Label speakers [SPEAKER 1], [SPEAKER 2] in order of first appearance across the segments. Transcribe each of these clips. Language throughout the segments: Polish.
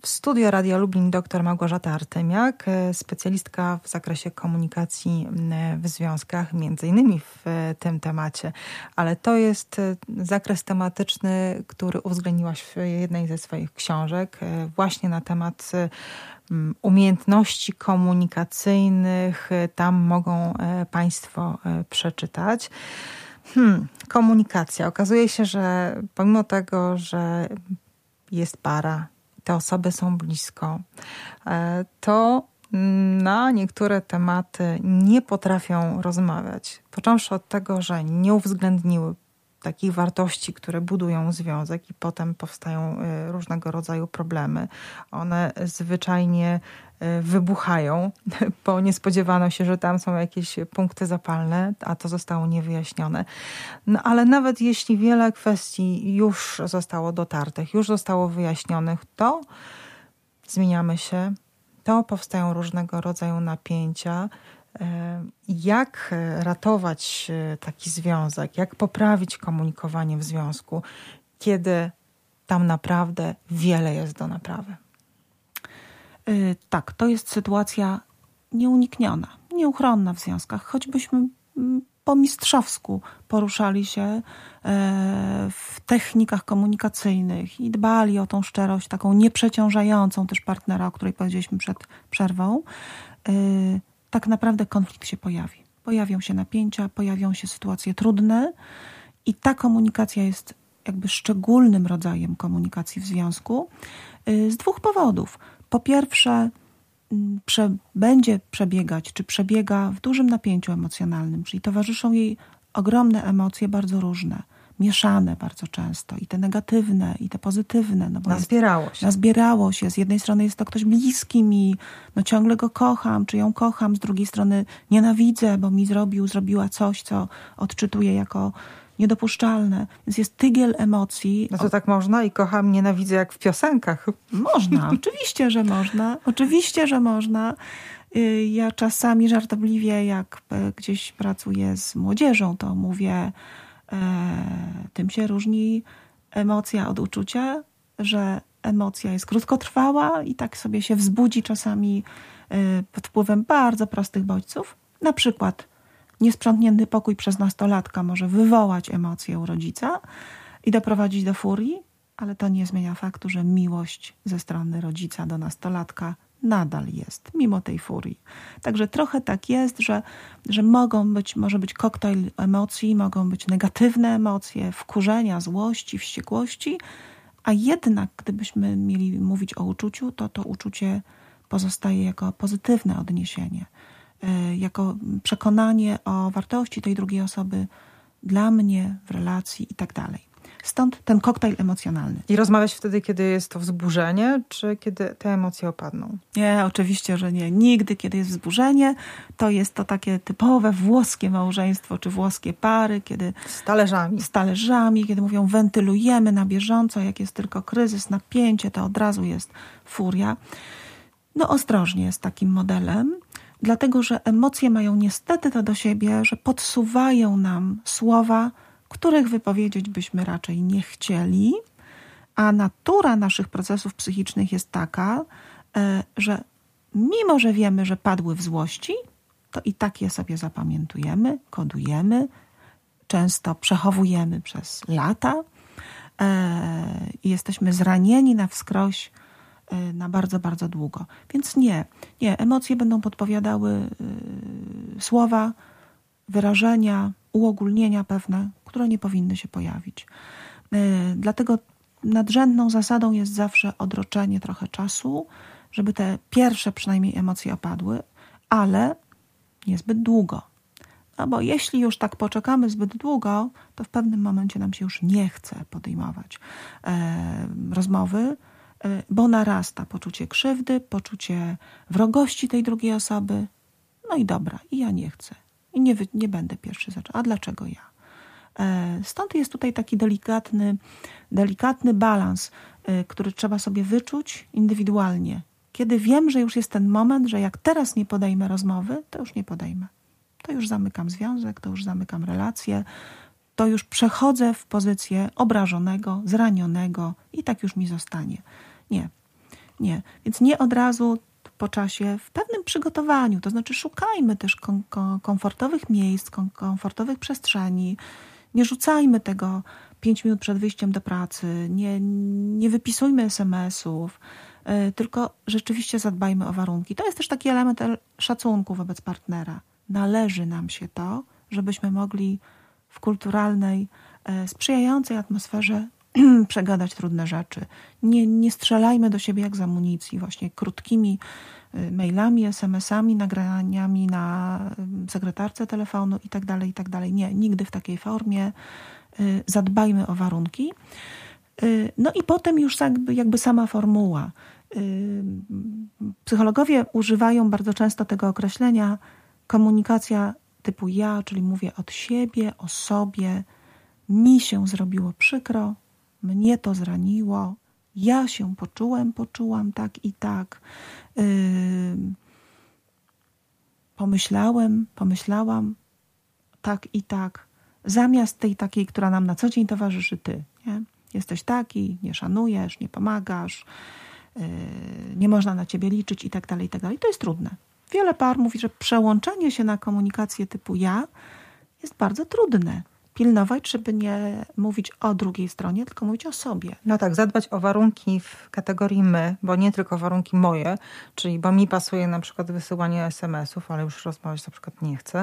[SPEAKER 1] W studio Radia Lublin dr Małgorzata Artymiak, specjalistka w zakresie komunikacji w związkach, między innymi w tym temacie. Ale to jest zakres tematyczny, który uwzględniłaś w jednej ze swoich książek, właśnie na temat umiejętności komunikacyjnych. Tam mogą Państwo przeczytać. Komunikacja. Okazuje się, że pomimo tego, że jest para, te osoby są blisko, to na niektóre tematy nie potrafią rozmawiać. Począwszy od tego, że nie uwzględniły takich wartości, które budują związek i potem powstają różnego rodzaju problemy. One zwyczajnie wybuchają, bo nie spodziewano się, że tam są jakieś punkty zapalne, a to zostało niewyjaśnione. No ale nawet jeśli wiele kwestii już zostało dotartych, już zostało wyjaśnionych, to zmieniamy się, to powstają różnego rodzaju napięcia. Jak ratować taki związek, jak poprawić komunikowanie w związku, kiedy tam naprawdę wiele jest do naprawy?
[SPEAKER 2] Tak, to jest sytuacja nieunikniona, nieuchronna w związkach. Choćbyśmy po mistrzowsku poruszali się w technikach komunikacyjnych i dbali o tą szczerość, taką nieprzeciążającą też partnera, o której powiedzieliśmy przed przerwą, tak naprawdę konflikt się pojawi. Pojawią się napięcia, pojawią się sytuacje trudne i ta komunikacja jest jakby szczególnym rodzajem komunikacji w związku z dwóch powodów. Po pierwsze, będzie przebiegać, czy przebiega w dużym napięciu emocjonalnym, czyli towarzyszą jej ogromne emocje, bardzo różne, mieszane bardzo często, i te negatywne, i te pozytywne. No bo nazbierało się. Z jednej strony jest to ktoś bliski mi, no ciągle go kocham, czy ją kocham, z drugiej strony nienawidzę, bo mi zrobiła coś, co odczytuję jako niedopuszczalne. Więc jest tygiel emocji.
[SPEAKER 1] No to tak można i kocham, nienawidzę jak w piosenkach.
[SPEAKER 2] Można, oczywiście, że można. Oczywiście, że można. Ja czasami żartobliwie, jak gdzieś pracuję z młodzieżą, to mówię, tym się różni emocja od uczucia, że emocja jest krótkotrwała i tak sobie się wzbudzi czasami pod wpływem bardzo prostych bodźców. Na przykład niesprzątnięty pokój przez nastolatka może wywołać emocje u rodzica i doprowadzić do furii, ale to nie zmienia faktu, że miłość ze strony rodzica do nastolatka nadal jest, mimo tej furii. Także trochę tak jest, że może być koktajl emocji, mogą być negatywne emocje, wkurzenia, złości, wściekłości, a jednak gdybyśmy mieli mówić o uczuciu, to uczucie pozostaje jako pozytywne odniesienie, jako przekonanie o wartości tej drugiej osoby dla mnie, w relacji i tak dalej. Stąd ten koktajl emocjonalny.
[SPEAKER 1] I rozmawiać wtedy, kiedy jest to wzburzenie, czy kiedy te emocje opadną?
[SPEAKER 2] Nie, oczywiście, że nie. Nigdy, kiedy jest wzburzenie, to jest to takie typowe włoskie małżeństwo, czy włoskie pary, kiedy...
[SPEAKER 1] Z talerzami,
[SPEAKER 2] kiedy mówią, wentylujemy na bieżąco, jak jest tylko kryzys, napięcie, to od razu jest furia. No ostrożnie z takim modelem, dlatego, że emocje mają niestety to do siebie, że podsuwają nam słowa, których wypowiedzieć byśmy raczej nie chcieli, a natura naszych procesów psychicznych jest taka, że mimo, że wiemy, że padły w złości, to i tak je sobie zapamiętujemy, kodujemy, często przechowujemy przez lata i jesteśmy zranieni na wskroś na bardzo, bardzo długo. Więc nie, emocje będą podpowiadały słowa, wyrażenia, uogólnienia pewne, które nie powinny się pojawić. Dlatego nadrzędną zasadą jest zawsze odroczenie trochę czasu, żeby te pierwsze przynajmniej emocje opadły, ale niezbyt długo. No bo jeśli już tak poczekamy zbyt długo, to w pewnym momencie nam się już nie chce podejmować rozmowy, bo narasta poczucie krzywdy, poczucie wrogości tej drugiej osoby. No i dobra, i ja nie chcę. I nie będę pierwszy zaczął. A dlaczego ja? Stąd jest tutaj taki delikatny balans, który trzeba sobie wyczuć indywidualnie. Kiedy wiem, że już jest ten moment, że jak teraz nie podejmę rozmowy, to już nie podejmę. To już zamykam związek, to już zamykam relację, to już przechodzę w pozycję obrażonego, zranionego i tak już mi zostanie. Nie. Nie. Więc nie od razu po czasie, w pewnym przygotowaniu. To znaczy szukajmy też komfortowych miejsc, komfortowych przestrzeni. Nie rzucajmy tego 5 minut przed wyjściem do pracy. Nie wypisujmy SMS-ów. Tylko rzeczywiście zadbajmy o warunki. To jest też taki element szacunku wobec partnera. Należy nam się to, żebyśmy mogli w kulturalnej, sprzyjającej atmosferze przegadać trudne rzeczy. Nie strzelajmy do siebie jak z amunicji, właśnie krótkimi mailami, SMS-ami, nagraniami na sekretarce telefonu i tak dalej. Nie, nigdy w takiej formie. Zadbajmy o warunki. No i potem już jakby sama formuła. Psychologowie używają bardzo często tego określenia komunikacja typu ja, czyli mówię od siebie, o sobie. Mi się zrobiło przykro, mnie to zraniło, ja się poczułam tak i tak. Pomyślałam tak i tak. Zamiast tej takiej, która nam na co dzień towarzyszy ty. Nie? Jesteś taki, nie szanujesz, nie pomagasz, nie można na ciebie liczyć i tak dalej. To jest trudne. Wiele par mówi, że przełączenie się na komunikację typu ja jest bardzo trudne. Pilnować, żeby nie mówić o drugiej stronie, tylko mówić o sobie.
[SPEAKER 1] No tak, zadbać o warunki w kategorii my, bo nie tylko warunki moje, czyli bo mi pasuje na przykład wysyłanie SMS-ów, ale już rozmawiać na przykład nie chcę,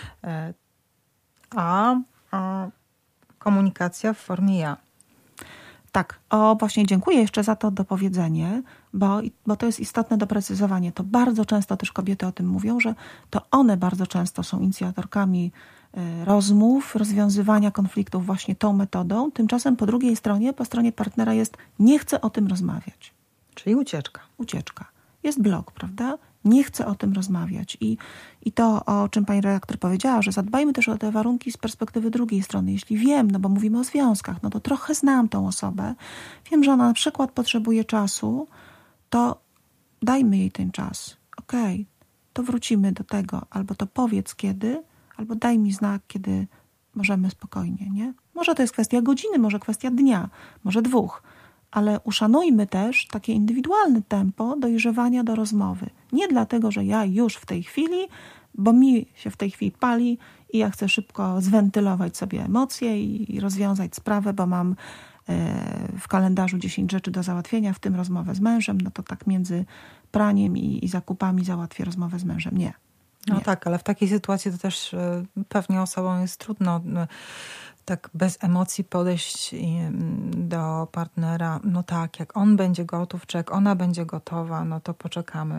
[SPEAKER 1] a komunikacja w formie ja.
[SPEAKER 2] Tak, właśnie dziękuję jeszcze za to dopowiedzenie, bo to jest istotne doprecyzowanie. To bardzo często też kobiety o tym mówią, że to one bardzo często są inicjatorkami rozmów, rozwiązywania konfliktów właśnie tą metodą. Tymczasem po drugiej stronie, po stronie partnera jest nie chcę o tym rozmawiać.
[SPEAKER 1] Czyli ucieczka.
[SPEAKER 2] Jest blok, prawda? Nie chcę o tym rozmawiać. I to, o czym pani redaktor powiedziała, że zadbajmy też o te warunki z perspektywy drugiej strony. Jeśli wiem, no bo mówimy o związkach, no to trochę znam tą osobę, wiem, że ona na przykład potrzebuje czasu, to dajmy jej ten czas. Okej, to wrócimy do tego, albo to powiedz kiedy, albo daj mi znak, kiedy możemy spokojnie, nie? Może to jest kwestia godziny, może kwestia dnia, może 2, ale uszanujmy też takie indywidualne tempo dojrzewania do rozmowy. Nie dlatego, że ja już w tej chwili, bo mi się w tej chwili pali i ja chcę szybko zwentylować sobie emocje i rozwiązać sprawę, bo mam w kalendarzu 10 rzeczy do załatwienia, w tym rozmowę z mężem, no to tak między praniem i zakupami załatwię rozmowę z mężem. Nie.
[SPEAKER 1] No tak, ale w takiej sytuacji to też pewnie osobom jest trudno tak bez emocji podejść do partnera. No tak, jak on będzie gotów, czy jak ona będzie gotowa, no to poczekamy.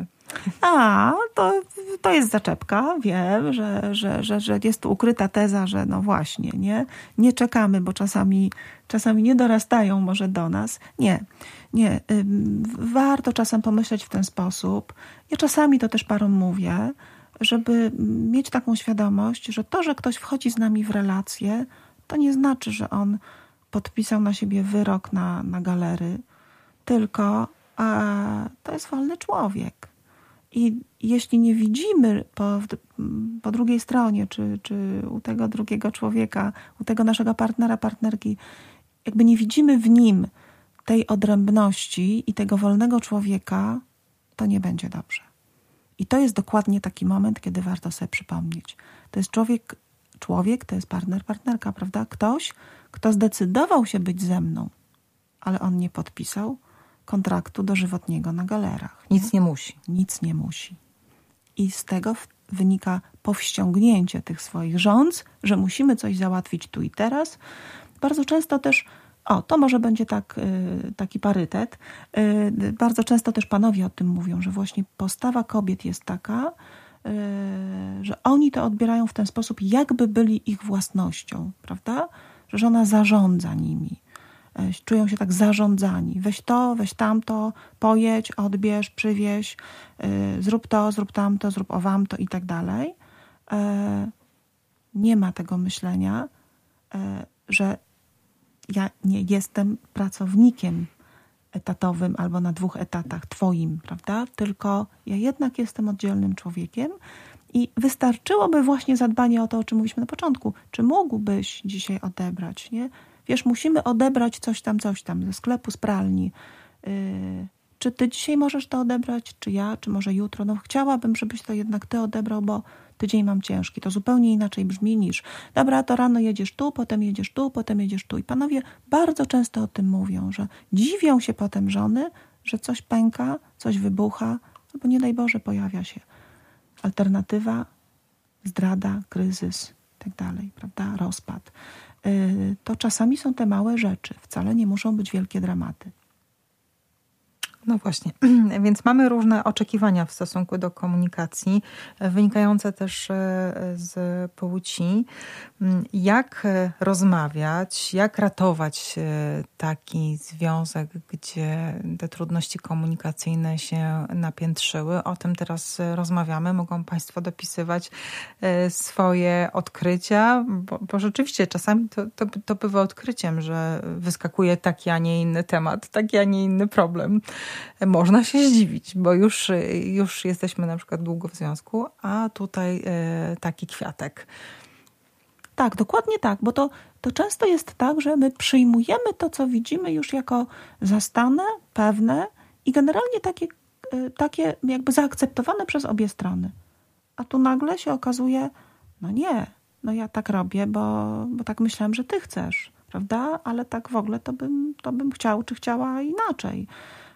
[SPEAKER 2] To jest zaczepka. Wiem, że jest tu ukryta teza, że no właśnie, nie czekamy, bo czasami nie dorastają może do nas. Nie. Warto czasem pomyśleć w ten sposób. Ja czasami to też parom mówię, żeby mieć taką świadomość, że to, że ktoś wchodzi z nami w relację, to nie znaczy, że on podpisał na siebie wyrok na galery, tylko to jest wolny człowiek. I jeśli nie widzimy po drugiej stronie, czy u tego drugiego człowieka, u tego naszego partnera, partnerki, jakby nie widzimy w nim tej odrębności i tego wolnego człowieka, to nie będzie dobrze. I to jest dokładnie taki moment, kiedy warto sobie przypomnieć. To jest człowiek, to jest partner, partnerka, prawda? Ktoś, kto zdecydował się być ze mną, ale on nie podpisał kontraktu dożywotniego na galerach.
[SPEAKER 1] Nic nie musi.
[SPEAKER 2] I z tego wynika powściągnięcie tych swoich rządz, że musimy coś załatwić tu i teraz. Bardzo często też, to może będzie taki parytet, bardzo często też panowie o tym mówią, że właśnie postawa kobiet jest taka, że oni to odbierają w ten sposób, jakby byli ich własnością, prawda? Że żona zarządza nimi. Czują się tak zarządzani. Weź to, weź tamto, pojedź, odbierz, przywieź, zrób to, zrób tamto, zrób owamto i tak dalej. Nie ma tego myślenia, że ja nie jestem pracownikiem etatowym albo na 2 etatach twoim, prawda? Tylko ja jednak jestem oddzielnym człowiekiem i wystarczyłoby właśnie zadbanie o to, o czym mówiliśmy na początku. Czy mógłbyś dzisiaj odebrać, nie? Wiesz, musimy odebrać coś tam ze sklepu, z pralni. czy ty dzisiaj możesz to odebrać, czy ja, czy może jutro? No chciałabym, żebyś to jednak ty odebrał, bo tydzień mam ciężki. To zupełnie inaczej brzmi niż dobra, to rano jedziesz tu, potem jedziesz tu, potem jedziesz tu. I panowie bardzo często o tym mówią, że dziwią się potem żony, że coś pęka, coś wybucha, albo nie daj Boże pojawia się alternatywa, zdrada, kryzys i tak dalej, prawda? Rozpad. To czasami są te małe rzeczy. Wcale nie muszą być wielkie dramaty.
[SPEAKER 1] No właśnie, więc mamy różne oczekiwania w stosunku do komunikacji, wynikające też z płci. Jak rozmawiać, jak ratować taki związek, gdzie te trudności komunikacyjne się napiętrzyły? O tym teraz rozmawiamy. Mogą Państwo dopisywać swoje odkrycia, bo rzeczywiście czasami to bywa odkryciem, że wyskakuje taki, a nie inny temat, taki, a nie inny problem. Można się zdziwić, bo już jesteśmy na przykład długo w związku, a tutaj taki kwiatek.
[SPEAKER 2] Tak, dokładnie tak, bo to często jest tak, że my przyjmujemy to, co widzimy już jako zastane, pewne i generalnie takie jakby zaakceptowane przez obie strony. A tu nagle się okazuje, no nie, no ja tak robię, bo tak myślałem, że ty chcesz, prawda? Ale tak w ogóle to bym chciał czy chciała inaczej.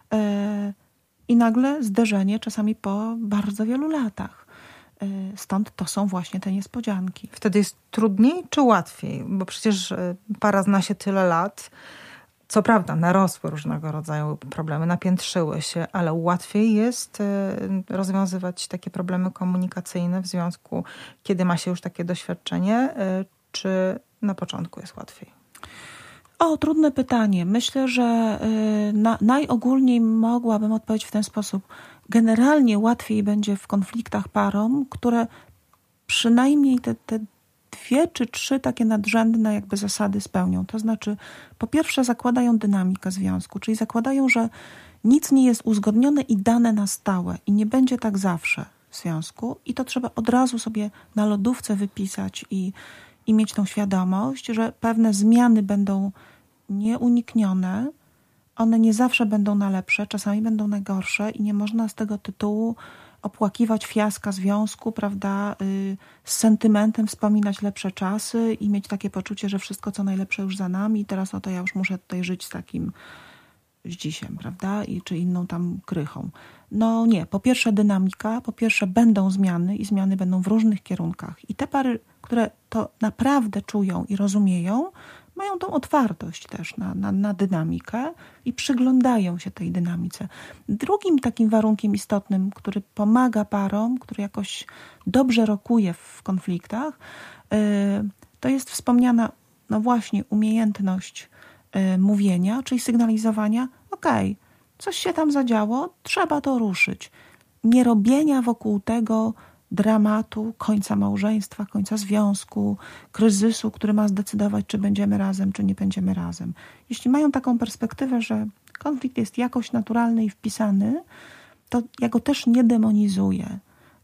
[SPEAKER 2] I nagle zderzenie czasami po bardzo wielu latach. Stąd to są właśnie te niespodzianki.
[SPEAKER 1] Wtedy jest trudniej czy łatwiej? Bo przecież para zna się tyle lat. Co prawda narosły różnego rodzaju problemy, napiętrzyły się, ale łatwiej jest rozwiązywać takie problemy komunikacyjne w związku, kiedy ma się już takie doświadczenie, czy na początku jest łatwiej?
[SPEAKER 2] O, trudne pytanie. Myślę, że najogólniej mogłabym odpowiedzieć w ten sposób. Generalnie łatwiej będzie w konfliktach parom, które przynajmniej te 2 czy 3 takie nadrzędne jakby zasady spełnią. To znaczy, po pierwsze zakładają dynamikę związku, czyli zakładają, że nic nie jest uzgodnione i dane na stałe i nie będzie tak zawsze w związku i to trzeba od razu sobie na lodówce wypisać i mieć tą świadomość, że pewne zmiany będą nieuniknione, one nie zawsze będą na lepsze, czasami będą na gorsze i nie można z tego tytułu opłakiwać fiaska związku, prawda, z sentymentem wspominać lepsze czasy i mieć takie poczucie, że wszystko co najlepsze już za nami i teraz to ja już muszę tutaj żyć z takim zdzisiem, prawda, czy inną tam krychą. No nie, po pierwsze dynamika, po pierwsze będą zmiany i zmiany będą w różnych kierunkach i te pary, które to naprawdę czują i rozumieją, mają tą otwartość też na dynamikę i przyglądają się tej dynamice. Drugim takim warunkiem istotnym, który pomaga parom, który jakoś dobrze rokuje w konfliktach, to jest wspomniana, no właśnie, umiejętność mówienia, czyli sygnalizowania, okej, coś się tam zadziało, trzeba to ruszyć. Nie robienia wokół tego dramatu, końca małżeństwa, końca związku, kryzysu, który ma zdecydować, czy będziemy razem, czy nie będziemy razem. Jeśli mają taką perspektywę, że konflikt jest jakoś naturalny i wpisany, to ja go też nie demonizuję.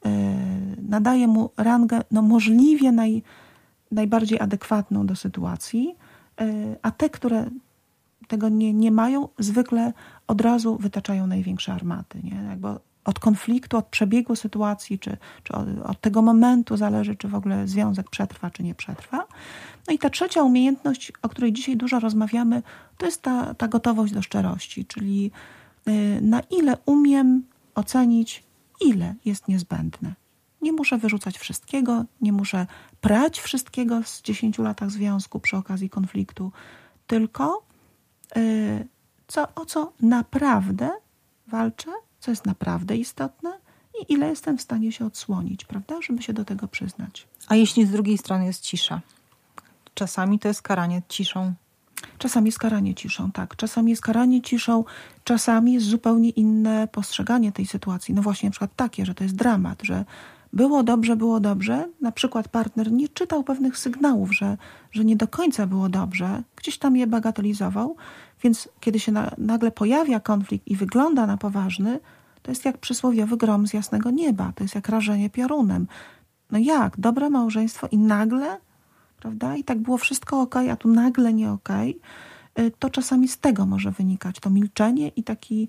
[SPEAKER 2] Nadaję mu rangę możliwie najbardziej adekwatną do sytuacji, a te, które tego nie mają, zwykle od razu wytaczają największe armaty. Nie? Jakby od konfliktu, od przebiegu sytuacji, czy od tego momentu zależy, czy w ogóle związek przetrwa, czy nie przetrwa. No i ta trzecia umiejętność, o której dzisiaj dużo rozmawiamy, to jest ta gotowość do szczerości, czyli na ile umiem ocenić, ile jest niezbędne. Nie muszę wyrzucać wszystkiego, nie muszę prać wszystkiego z 10 latach związku przy okazji konfliktu, tylko o co naprawdę walczę, co jest naprawdę istotne i ile jestem w stanie się odsłonić, prawda, żeby się do tego przyznać.
[SPEAKER 1] A jeśli z drugiej strony jest cisza? Czasami to jest karanie ciszą.
[SPEAKER 2] Czasami jest karanie ciszą, tak. Czasami jest karanie ciszą, czasami jest zupełnie inne postrzeganie tej sytuacji. No właśnie na przykład takie, że to jest dramat, że było dobrze. Na przykład partner nie czytał pewnych sygnałów, że nie do końca było dobrze. Gdzieś tam je bagatelizował. Więc kiedy się nagle pojawia konflikt i wygląda na poważny, to jest jak przysłowiowy grom z jasnego nieba. To jest jak rażenie piorunem. No jak? Dobre małżeństwo i nagle, prawda? I tak było wszystko okej, a tu nagle nie okej. To czasami z tego może wynikać. To milczenie i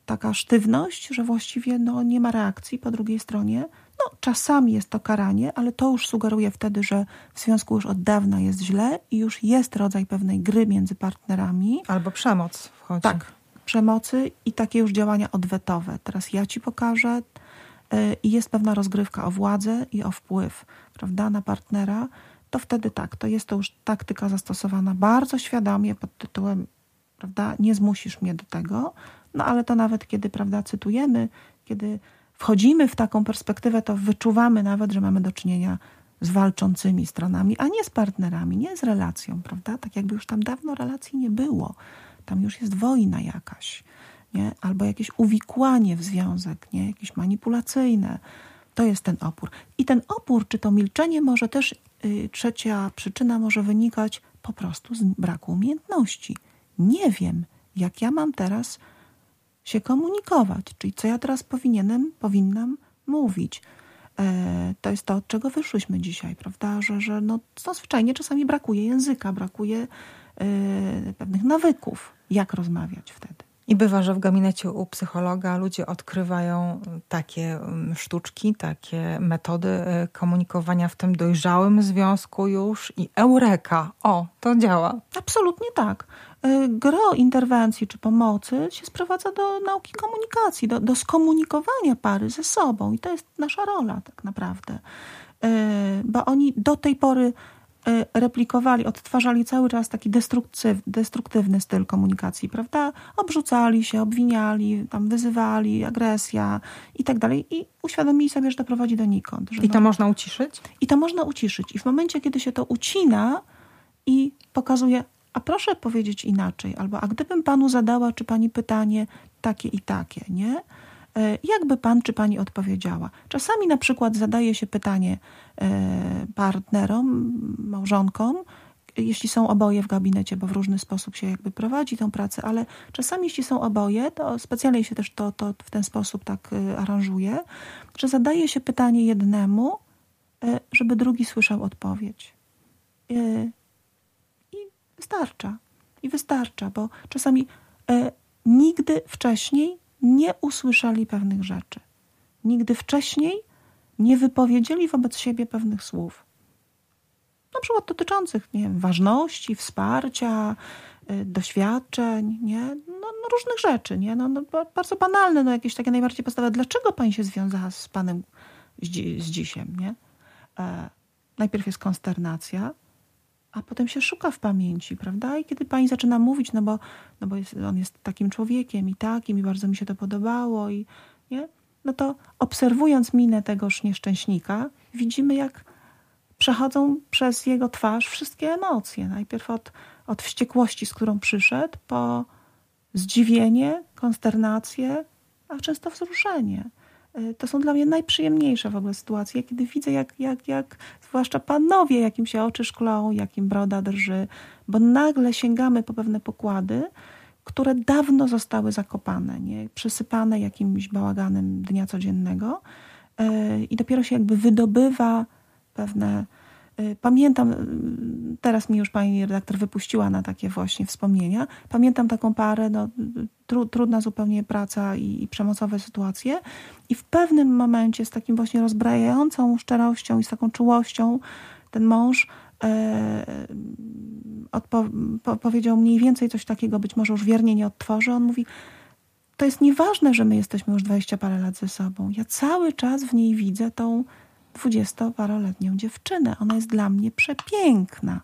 [SPEAKER 2] taka sztywność, że właściwie nie ma reakcji po drugiej stronie. Czasami jest to karanie, ale to już sugeruje wtedy, że w związku już od dawna jest źle i już jest rodzaj pewnej gry między partnerami.
[SPEAKER 1] Albo przemoc wchodzi.
[SPEAKER 2] Tak, przemocy i takie już działania odwetowe. Teraz ja ci pokażę i jest pewna rozgrywka o władzę i o wpływ, prawda, na partnera. To wtedy tak, to jest to już taktyka zastosowana bardzo świadomie pod tytułem, prawda, nie zmusisz mnie do tego. Ale to nawet kiedy, prawda, cytujemy, kiedy wchodzimy w taką perspektywę, to wyczuwamy nawet, że mamy do czynienia z walczącymi stronami, a nie z partnerami, nie z relacją, prawda? Tak jakby już tam dawno relacji nie było. Tam już jest wojna jakaś, nie? Albo jakieś uwikłanie w związek, nie? Jakieś manipulacyjne. To jest ten opór. I ten opór, czy to milczenie może też, trzecia przyczyna może wynikać po prostu z braku umiejętności. Nie wiem, jak ja mam teraz się komunikować, czyli co ja teraz powinnam mówić. To jest to, od czego wyszłyśmy dzisiaj, prawda, że zwyczajnie czasami brakuje języka, brakuje pewnych nawyków, jak rozmawiać wtedy.
[SPEAKER 1] I bywa, że w gabinecie u psychologa ludzie odkrywają takie sztuczki, takie metody komunikowania w tym dojrzałym związku już i eureka, to działa.
[SPEAKER 2] Absolutnie tak. Gro interwencji czy pomocy się sprowadza do nauki komunikacji, do skomunikowania pary ze sobą i to jest nasza rola tak naprawdę. Bo oni do tej pory replikowali, odtwarzali cały czas taki destruktywny styl komunikacji, prawda? Obrzucali się, obwiniali, tam wyzywali, agresja i tak dalej. I uświadomili sobie, że to prowadzi donikąd. Że
[SPEAKER 1] I to można uciszyć?
[SPEAKER 2] I to można uciszyć. I w momencie, kiedy się to ucina i pokazuje, a proszę powiedzieć inaczej, albo a gdybym panu zadała, czy pani pytanie takie i takie, nie? Jakby pan czy pani odpowiedziała? Czasami na przykład zadaje się pytanie partnerom, małżonkom, jeśli są oboje w gabinecie, bo w różny sposób się jakby prowadzi tą pracę, ale czasami jeśli są oboje, to specjalnie się też to w ten sposób tak aranżuje, że zadaje się pytanie jednemu, żeby drugi słyszał odpowiedź. I wystarcza, bo czasami nigdy wcześniej nie usłyszeli pewnych rzeczy. Nigdy wcześniej nie wypowiedzieli wobec siebie pewnych słów. Na przykład dotyczących, nie wiem, ważności, wsparcia, doświadczeń, nie? Różnych rzeczy, nie? Bardzo banalne, jakieś takie najbardziej podstawowe. Dlaczego pani się związała z panem z dzisiem, nie? Najpierw jest konsternacja, a potem się szuka w pamięci, prawda? I kiedy pani zaczyna mówić, bo on jest takim człowiekiem i takim, i bardzo mi się to podobało, i nie? To obserwując minę tegoż nieszczęśnika, widzimy, jak przechodzą przez jego twarz wszystkie emocje. Najpierw od wściekłości, z którą przyszedł, po zdziwienie, konsternację, a często wzruszenie. To są dla mnie najprzyjemniejsze w ogóle sytuacje, kiedy widzę, jak zwłaszcza panowie, jakim się oczy szklą, jakim broda drży, bo nagle sięgamy po pewne pokłady, które dawno zostały zakopane, nie? Przysypane jakimś bałaganem dnia codziennego i dopiero się jakby wydobywa pewne... Pamiętam, teraz mi już pani redaktor wypuściła na takie właśnie wspomnienia. Pamiętam taką parę, trudna zupełnie praca i przemocowe sytuacje. I w pewnym momencie z takim właśnie rozbrajającą szczerością i z taką czułością ten mąż powiedział mniej więcej coś takiego, być może już wiernie nie odtworzy. On mówi, to jest nieważne, że my jesteśmy już 20 parę lat ze sobą. Ja cały czas w niej widzę tą 20-paroletnią dziewczynę. Ona jest dla mnie przepiękna.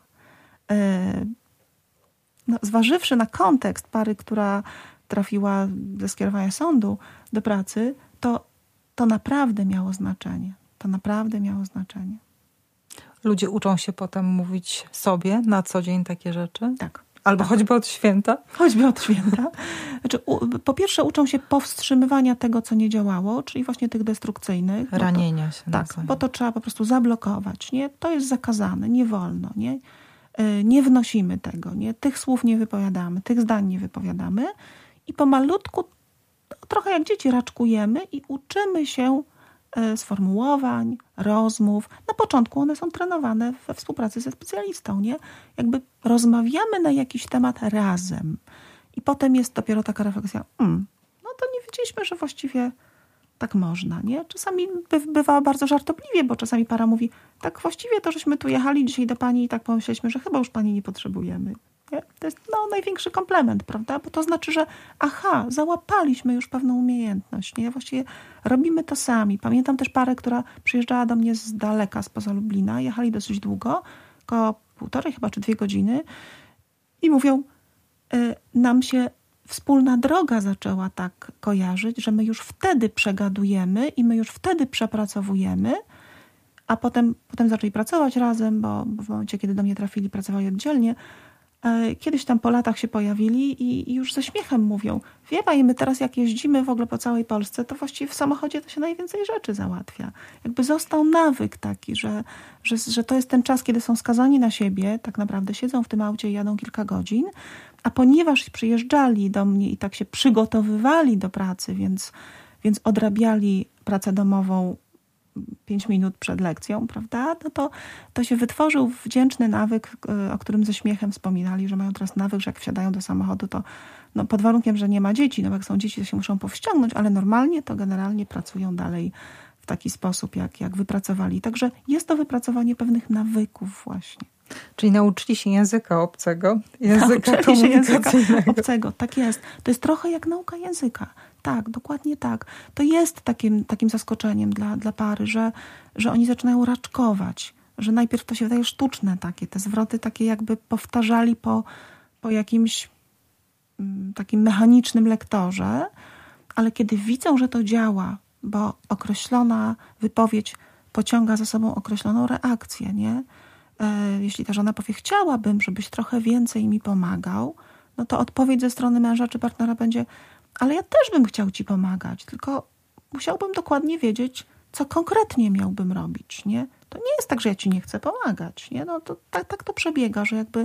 [SPEAKER 2] Zważywszy na kontekst pary, która trafiła ze skierowania sądu do pracy, to naprawdę miało znaczenie. To naprawdę miało znaczenie.
[SPEAKER 1] Ludzie uczą się potem mówić sobie na co dzień takie rzeczy?
[SPEAKER 2] Tak.
[SPEAKER 1] Albo choćby od święta?
[SPEAKER 2] Choćby od święta. Znaczy, po pierwsze uczą się powstrzymywania tego, co nie działało, czyli właśnie tych destrukcyjnych.
[SPEAKER 1] Ranienia się.
[SPEAKER 2] Tak, bo to trzeba po prostu zablokować. Nie? To jest zakazane, nie wolno. Nie wnosimy tego. Nie? Tych słów nie wypowiadamy, tych zdań nie wypowiadamy. I pomalutku, trochę jak dzieci, raczkujemy i uczymy się sformułowań, rozmów. Na początku one są trenowane we współpracy ze specjalistą, nie? Jakby rozmawiamy na jakiś temat razem. I potem jest dopiero taka refleksja, no to nie wiedzieliśmy, że właściwie tak można, nie? Czasami bywa bardzo żartobliwie, bo czasami para mówi, tak właściwie to, żeśmy tu jechali dzisiaj do pani i tak pomyśleliśmy, że chyba już pani nie potrzebujemy. Nie? To jest największy komplement, prawda? Bo to znaczy, że załapaliśmy już pewną umiejętność, nie? Właściwie robimy to sami. Pamiętam też parę, która przyjeżdżała do mnie z daleka, spoza Lublina. Jechali dosyć długo, około 1,5 chyba, czy 2 godziny i mówią, nam się wspólna droga zaczęła tak kojarzyć, że my już wtedy przegadujemy i my już wtedy przepracowujemy, a potem zaczęli pracować razem, bo w momencie, kiedy do mnie trafili, pracowali oddzielnie. Kiedyś tam po latach się pojawili i już ze śmiechem mówią, wie pani, my teraz jak jeździmy w ogóle po całej Polsce, to właściwie w samochodzie to się najwięcej rzeczy załatwia. Jakby został nawyk taki, że to jest ten czas, kiedy są skazani na siebie, tak naprawdę siedzą w tym aucie i jadą kilka godzin, a ponieważ przyjeżdżali do mnie i tak się przygotowywali do pracy, więc odrabiali pracę domową 5 minut przed lekcją, prawda? No to się wytworzył wdzięczny nawyk, o którym ze śmiechem wspominali, że mają teraz nawyk, że jak wsiadają do samochodu, to pod warunkiem, że nie ma dzieci, jak są dzieci, to się muszą powściągnąć, ale normalnie to generalnie pracują dalej w taki sposób, jak wypracowali. Także jest to wypracowanie pewnych nawyków właśnie.
[SPEAKER 1] Czyli nauczyli się języka obcego, języka komunikacyjnego.
[SPEAKER 2] Obcego, tak jest. To jest trochę jak nauka języka. Tak, dokładnie tak. To jest takim zaskoczeniem dla pary, że oni zaczynają raczkować, że najpierw to się wydaje sztuczne te zwroty takie jakby powtarzali po jakimś takim mechanicznym lektorze, ale kiedy widzą, że to działa, bo określona wypowiedź pociąga za sobą określoną reakcję, nie? Jeśli ta żona powie, chciałabym, żebyś trochę więcej mi pomagał, no to odpowiedź ze strony męża czy partnera będzie, ale ja też bym chciał ci pomagać, tylko musiałbym dokładnie wiedzieć, co konkretnie miałbym robić, nie? To nie jest tak, że ja ci nie chcę pomagać, nie? No to tak to przebiega, że jakby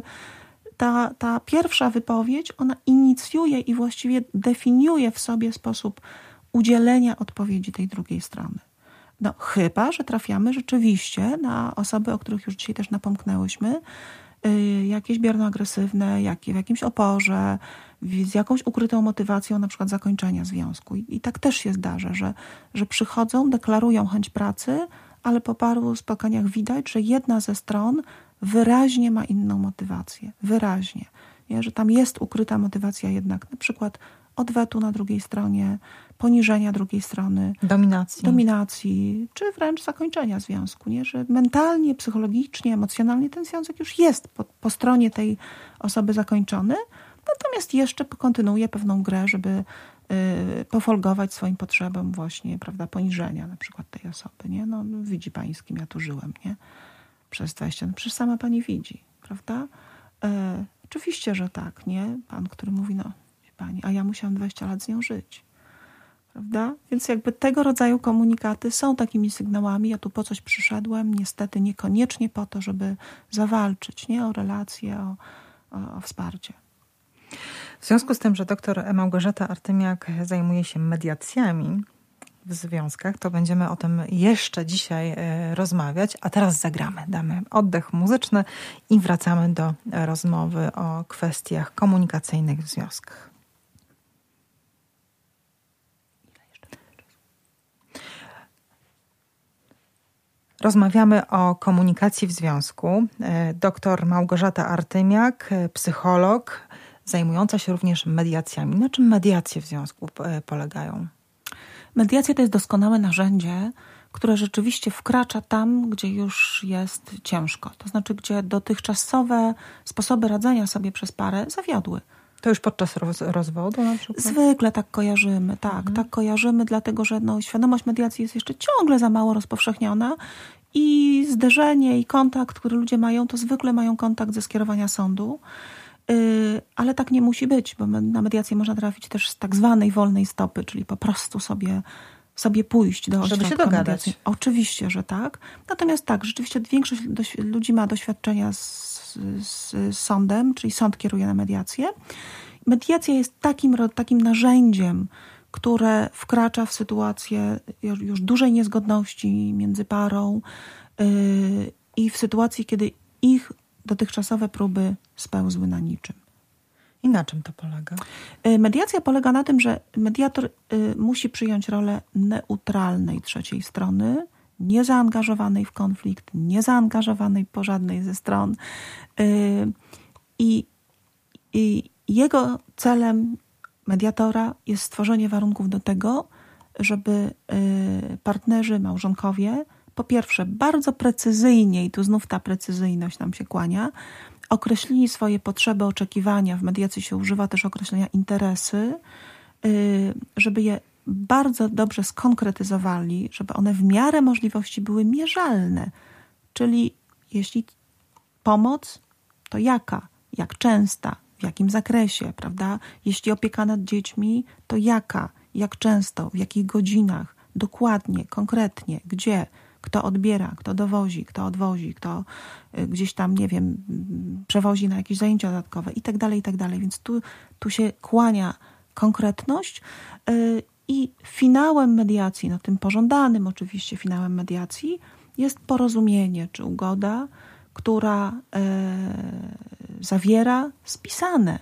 [SPEAKER 2] ta pierwsza wypowiedź, ona inicjuje i właściwie definiuje w sobie sposób udzielenia odpowiedzi tej drugiej strony. No chyba, że trafiamy rzeczywiście na osoby, o których już dzisiaj też napomknęłyśmy, jakieś bierno-agresywne, w jakimś oporze, z jakąś ukrytą motywacją na przykład zakończenia związku. I tak też się zdarza, że przychodzą, deklarują chęć pracy, ale po paru spotkaniach widać, że jedna ze stron wyraźnie ma inną motywację. Wyraźnie. Nie? Że tam jest ukryta motywacja jednak na przykład odwetu na drugiej stronie, poniżenia drugiej strony, dominacji, czy wręcz zakończenia związku, nie? Że mentalnie, psychologicznie, emocjonalnie ten związek już jest po stronie tej osoby zakończony, natomiast jeszcze kontynuuje pewną grę, żeby pofolgować swoim potrzebom właśnie, prawda, poniżenia na przykład tej osoby, nie? No widzi pani, z kim ja tu żyłem, nie? Przez 20 lat. Przecież sama pani widzi, prawda? Oczywiście, że tak, nie? Pan, który mówi, pani, a ja musiałam 20 lat z nią żyć. Prawda? Więc jakby tego rodzaju komunikaty są takimi sygnałami, ja tu po coś przyszedłem, niestety niekoniecznie po to, żeby zawalczyć, nie? O relacje, o wsparcie.
[SPEAKER 1] W związku z tym, że dr Małgorzata Artymiak zajmuje się mediacjami w związkach, to będziemy o tym jeszcze dzisiaj rozmawiać, a teraz zagramy, damy oddech muzyczny i wracamy do rozmowy o kwestiach komunikacyjnych w związkach. Rozmawiamy o komunikacji w związku. Doktor Małgorzata Artymiak, psycholog, zajmująca się również mediacjami. Na czym mediacje w związku polegają?
[SPEAKER 2] Mediacja to jest doskonałe narzędzie, które rzeczywiście wkracza tam, gdzie już jest ciężko. To znaczy, gdzie dotychczasowe sposoby radzenia sobie przez parę zawiodły.
[SPEAKER 1] To już podczas rozwodu na przykład?
[SPEAKER 2] Zwykle tak kojarzymy, tak kojarzymy, dlatego że świadomość mediacji jest jeszcze ciągle za mało rozpowszechniona i zderzenie i kontakt, który ludzie mają, to zwykle mają kontakt ze skierowania sądu, ale tak nie musi być, bo na mediację można trafić też z tak zwanej wolnej stopy, czyli po prostu sobie pójść do ośrodka.
[SPEAKER 1] Żeby się dogadać.
[SPEAKER 2] Mediacji. Oczywiście, że tak. Natomiast tak, rzeczywiście większość ludzi ma doświadczenia z sądem, czyli sąd kieruje na mediację. Mediacja jest takim narzędziem, które wkracza w sytuację już dużej niezgodności między parą i w sytuacji, kiedy ich dotychczasowe próby spełzły na niczym.
[SPEAKER 1] I na czym to polega?
[SPEAKER 2] Mediacja polega na tym, że mediator musi przyjąć rolę neutralnej trzeciej strony, niezaangażowanej w konflikt, niezaangażowanej po żadnej ze stron. I jego celem mediatora jest stworzenie warunków do tego, żeby partnerzy, małżonkowie, po pierwsze bardzo precyzyjnie, i tu znów ta precyzyjność nam się kłania, określili swoje potrzeby, oczekiwania. W mediacji się używa też określenia interesy, żeby je bardzo dobrze skonkretyzowali, żeby one w miarę możliwości były mierzalne. Czyli jeśli pomoc, to jaka, jak częsta, w jakim zakresie, prawda? Jeśli opieka nad dziećmi, to jaka, jak często, w jakich godzinach, dokładnie, konkretnie, gdzie, kto odbiera, kto dowozi, kto odwozi, kto gdzieś tam, nie wiem, przewozi na jakieś zajęcia dodatkowe i tak dalej, i tak dalej. Więc tu się kłania konkretność i finałem mediacji, no tym pożądanym oczywiście finałem mediacji jest porozumienie czy ugoda, która zawiera spisane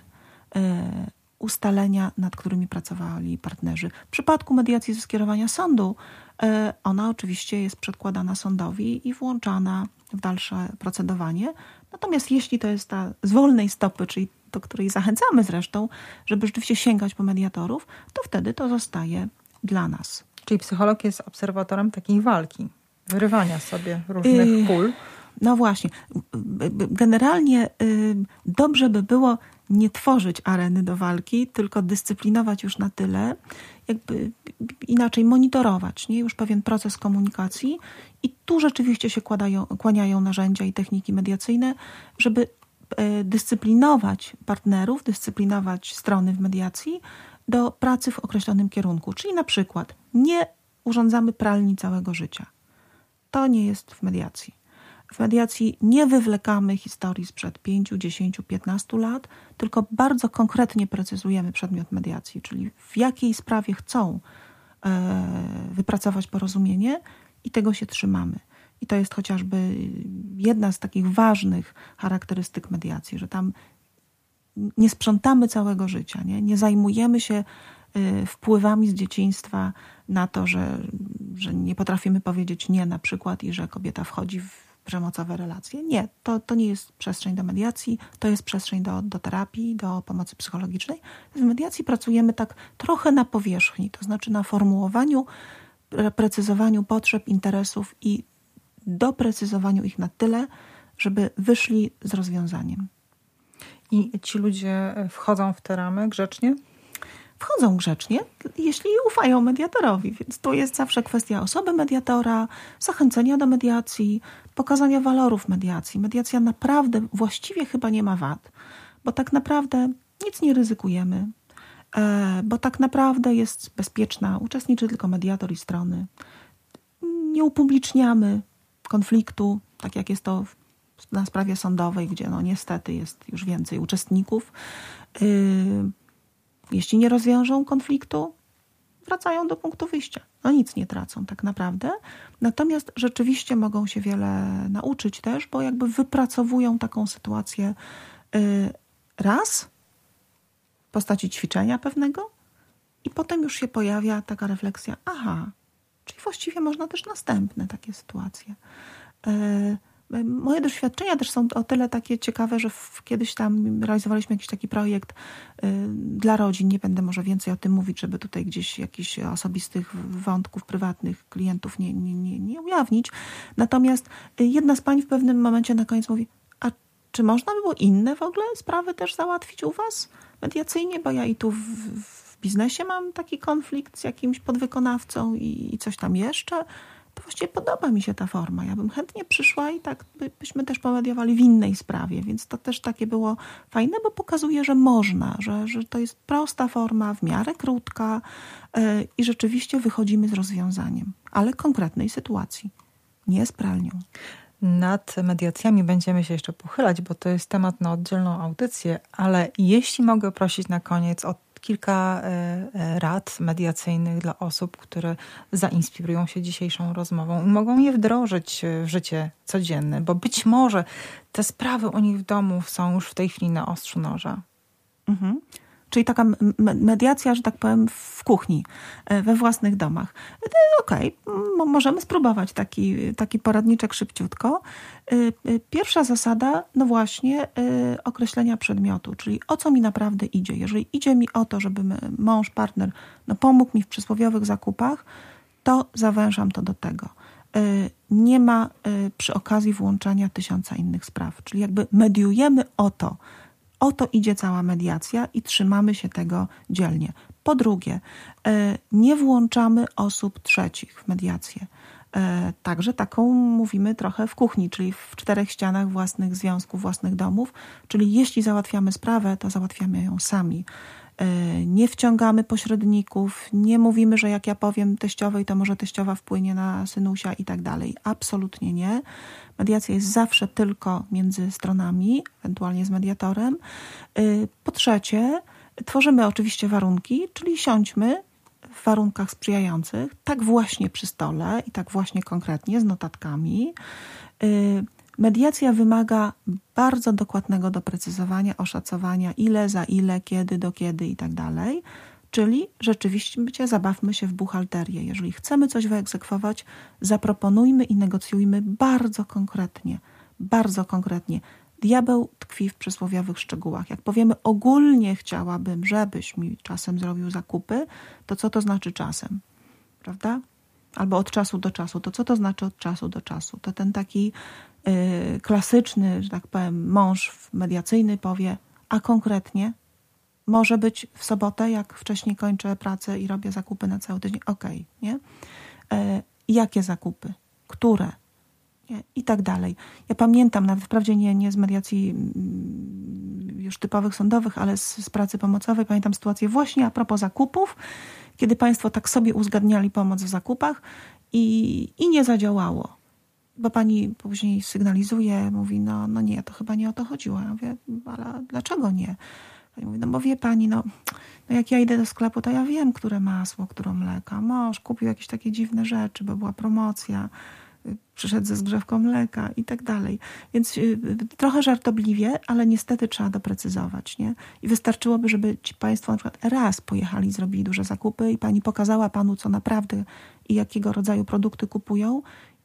[SPEAKER 2] ustalenia, nad którymi pracowali partnerzy. W przypadku mediacji ze skierowania sądu ona oczywiście jest przedkładana sądowi i włączana w dalsze procedowanie. Natomiast jeśli to jest ta z wolnej stopy, czyli do której zachęcamy zresztą, żeby rzeczywiście sięgać po mediatorów, to wtedy to zostaje dla nas.
[SPEAKER 1] Czyli psycholog jest obserwatorem takiej walki, wyrywania sobie różnych pól.
[SPEAKER 2] No właśnie. Generalnie dobrze by było nie tworzyć areny do walki, tylko dyscyplinować już na tyle, jakby inaczej monitorować, nie? Już pewien proces komunikacji i tu rzeczywiście się kłaniają narzędzia i techniki mediacyjne, żeby dyscyplinować partnerów, dyscyplinować strony w mediacji do pracy w określonym kierunku. Czyli na przykład nie urządzamy pralni całego życia. To nie jest w mediacji. W mediacji nie wywlekamy historii sprzed 5, 10, 15 lat, tylko bardzo konkretnie precyzujemy przedmiot mediacji, czyli w jakiej sprawie chcą wypracować porozumienie i tego się trzymamy. I to jest chociażby jedna z takich ważnych charakterystyk mediacji, że tam nie sprzątamy całego życia, nie zajmujemy się wpływami z dzieciństwa na to, że nie potrafimy powiedzieć nie na przykład i że kobieta wchodzi w przemocowe relacje. Nie, to nie jest przestrzeń do mediacji, to jest przestrzeń do terapii, do pomocy psychologicznej. W mediacji pracujemy tak trochę na powierzchni, to znaczy na formułowaniu, precyzowaniu potrzeb, interesów i doprecyzowaniu ich na tyle, żeby wyszli z rozwiązaniem.
[SPEAKER 1] I ci ludzie wchodzą w te ramy grzecznie?
[SPEAKER 2] Wchodzą grzecznie, jeśli ufają mediatorowi. Więc tu jest zawsze kwestia osoby mediatora, zachęcenia do mediacji, pokazania walorów mediacji. Mediacja naprawdę właściwie chyba nie ma wad, bo tak naprawdę nic nie ryzykujemy, bo tak naprawdę jest bezpieczna, uczestniczy tylko mediator i strony. Nie upubliczniamy konfliktu, tak jak jest to na sprawie sądowej, gdzie no niestety jest już więcej uczestników. Jeśli nie rozwiążą konfliktu, wracają do punktu wyjścia. No nic nie tracą tak naprawdę. Natomiast rzeczywiście mogą się wiele nauczyć też, bo jakby wypracowują taką sytuację raz w postaci ćwiczenia pewnego i potem już się pojawia taka refleksja, aha, czyli właściwie można też następne takie sytuacje. Moje doświadczenia też są o tyle takie ciekawe, że kiedyś tam realizowaliśmy jakiś taki projekt dla rodzin. Nie będę może więcej o tym mówić, żeby tutaj gdzieś jakichś osobistych wątków prywatnych klientów nie ujawnić. Natomiast jedna z pań w pewnym momencie na koniec mówi, a czy można by było inne w ogóle sprawy też załatwić u was mediacyjnie? Bo ja i tu w biznesie mam taki konflikt z jakimś podwykonawcą i coś tam jeszcze. To właściwie podoba mi się ta forma. Ja bym chętnie przyszła i tak byśmy też pomediowali w innej sprawie. Więc to też takie było fajne, bo pokazuje, że można, że to jest prosta forma, w miarę krótka i rzeczywiście wychodzimy z rozwiązaniem. Ale konkretnej sytuacji, nie z pralnią.
[SPEAKER 1] Nad mediacjami będziemy się jeszcze pochylać, bo to jest temat na oddzielną audycję, ale jeśli mogę prosić na koniec o kilka rad mediacyjnych dla osób, które zainspirują się dzisiejszą rozmową i mogą je wdrożyć w życie codzienne, bo być może te sprawy u nich w domu są już w tej chwili na ostrzu noża.
[SPEAKER 2] Czyli taka mediacja, że tak powiem, w kuchni, we własnych domach. Okej, możemy spróbować taki poradniczek szybciutko. Pierwsza zasada, no właśnie, określenia przedmiotu, czyli o co mi naprawdę idzie. Jeżeli idzie mi o to, żeby mąż, partner pomógł mi w przysłowiowych zakupach, to zawężam to do tego. Nie ma przy okazji włączania 1000 innych spraw. Czyli jakby mediujemy o to. O to idzie cała mediacja i trzymamy się tego dzielnie. Po drugie, nie włączamy osób trzecich w mediację. Także taką mówimy trochę w kuchni, czyli w 4 ścianach własnych związków, własnych domów. Czyli jeśli załatwiamy sprawę, to załatwiamy ją sami. Nie wciągamy pośredników, nie mówimy, że jak ja powiem teściowej, to może teściowa wpłynie na synusia i tak dalej. Absolutnie nie. Mediacja jest zawsze tylko między stronami, ewentualnie z mediatorem. Po trzecie, tworzymy oczywiście warunki, czyli siądźmy w warunkach sprzyjających, tak właśnie przy stole i tak właśnie konkretnie z notatkami. Mediacja wymaga bardzo dokładnego doprecyzowania, oszacowania ile, za ile, kiedy, do kiedy i tak dalej. Czyli rzeczywiście zabawmy się w buchalterię. Jeżeli chcemy coś wyegzekwować, zaproponujmy i negocjujmy bardzo konkretnie. Bardzo konkretnie. Diabeł tkwi w przysłowiowych szczegółach. Jak powiemy ogólnie chciałabym, żebyś mi czasem zrobił zakupy, to co to znaczy czasem? Prawda? Albo od czasu do czasu. To co to znaczy od czasu do czasu? To ten taki klasyczny, że tak powiem, mąż mediacyjny powie, a konkretnie może być w sobotę, jak wcześniej kończę pracę i robię zakupy na cały tydzień. Okej, nie? Jakie zakupy? Które? Nie? I tak dalej. Ja pamiętam, nawet wprawdzie nie z mediacji już typowych sądowych, ale z pracy pomocowej, pamiętam sytuację właśnie a propos zakupów, kiedy państwo tak sobie uzgadniali pomoc w zakupach i nie zadziałało. Bo pani później sygnalizuje, mówi, no nie, to chyba nie o to chodziło. Ja mówię, ale dlaczego nie? Pani mówi, no bo wie pani, no jak ja idę do sklepu, to ja wiem, które masło, które mleka. Mąż kupił jakieś takie dziwne rzeczy, bo była promocja, przyszedł ze zgrzewką mleka i tak dalej. Więc trochę żartobliwie, ale niestety trzeba doprecyzować, nie? I wystarczyłoby, żeby ci państwo na przykład raz pojechali, zrobili duże zakupy i pani pokazała panu, co naprawdę i jakiego rodzaju produkty kupują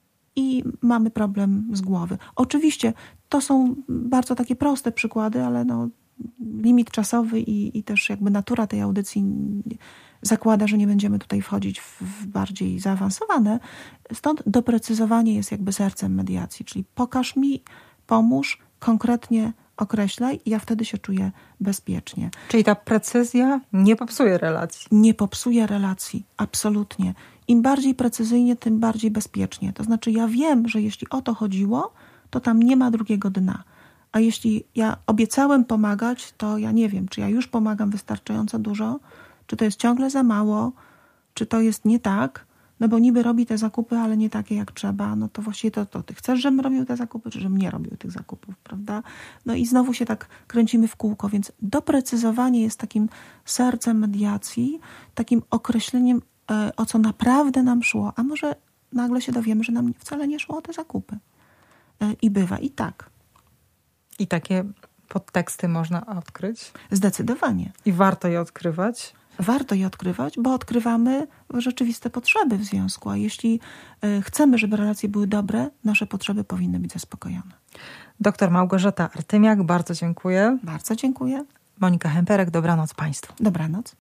[SPEAKER 2] i mamy problem z głowy. Oczywiście to są bardzo takie proste przykłady, ale limit czasowy i też jakby natura tej audycji zakłada, że nie będziemy tutaj wchodzić w bardziej zaawansowane. Stąd doprecyzowanie jest jakby sercem mediacji, czyli pokaż mi, pomóż, konkretnie określaj i ja wtedy się czuję bezpiecznie.
[SPEAKER 1] Czyli ta precyzja nie popsuje relacji?
[SPEAKER 2] Nie popsuje relacji, absolutnie. Im bardziej precyzyjnie, tym bardziej bezpiecznie. To znaczy ja wiem, że jeśli o to chodziło, to tam nie ma drugiego dna. A jeśli ja obiecałem pomagać, to ja nie wiem, czy ja już pomagam wystarczająco dużo, czy to jest ciągle za mało, czy to jest nie tak, no bo niby robi te zakupy, ale nie takie jak trzeba, no to właściwie to ty chcesz, żebym robił te zakupy, czy żebym nie robił tych zakupów, prawda? No i znowu się tak kręcimy w kółko, więc doprecyzowanie jest takim sercem mediacji, takim określeniem, o co naprawdę nam szło, a może nagle się dowiemy, że nam wcale nie szło o te zakupy. I bywa i tak.
[SPEAKER 1] I takie podteksty można odkryć?
[SPEAKER 2] Zdecydowanie.
[SPEAKER 1] I warto je odkrywać?
[SPEAKER 2] Warto je odkrywać, bo odkrywamy rzeczywiste potrzeby w związku, a jeśli chcemy, żeby relacje były dobre, nasze potrzeby powinny być zaspokojone.
[SPEAKER 1] Doktor Małgorzata Artymiak, bardzo dziękuję.
[SPEAKER 2] Bardzo dziękuję.
[SPEAKER 1] Monika Hemperek, dobranoc Państwu.
[SPEAKER 2] Dobranoc.